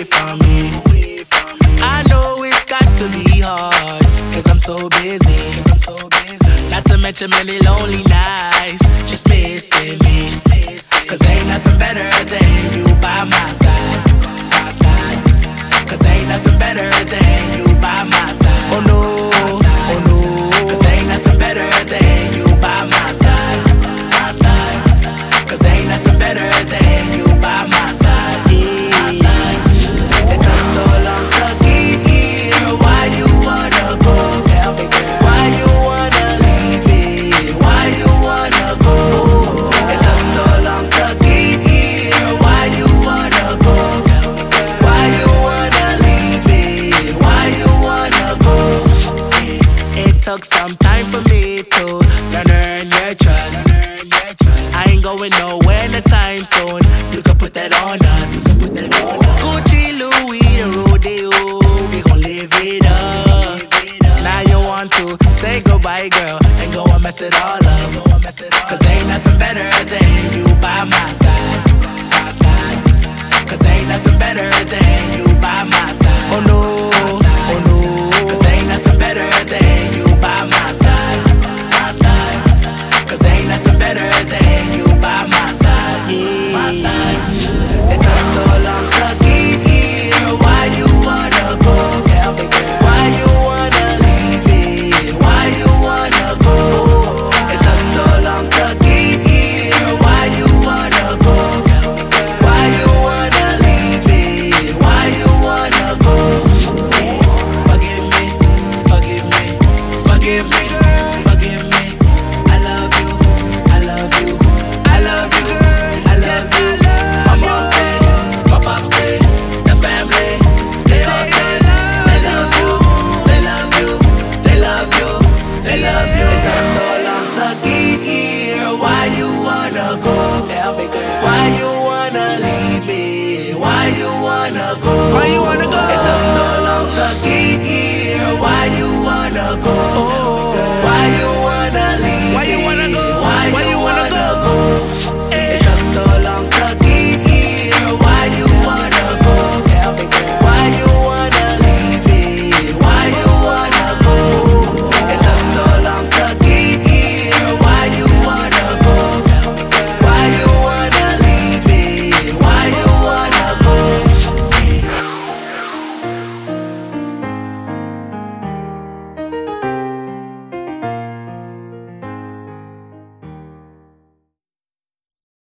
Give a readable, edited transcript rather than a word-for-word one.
away from me. I know it's got to be hard, cause I'm so busy. Not to mention many lonely nights, just missing me. Cause ain't nothing better than you by my side. Cause ain't nothing better than you by my side. Oh no, oh no. Cause ain't nothing better than you by my side. Cause ain't nothing better than you by my side. It took so long to get here. Why you wanna go? Tell me, girl. Why you wanna leave me? Why you wanna go? It took so long to get here. Why you wanna go? Tell me, girl. Why you wanna leave me? Why you wanna go? It took some time for me to learn to earn your trust. I ain't going nowhere anytime soon. You can put that on us. Gucci, Louis, and Rodeo, we gon' live it up. Now you want to say goodbye, girl, and go and mess it all up. Cause ain't nothing better than you by my side. Cause ain't nothing better than you by my side. Oh no.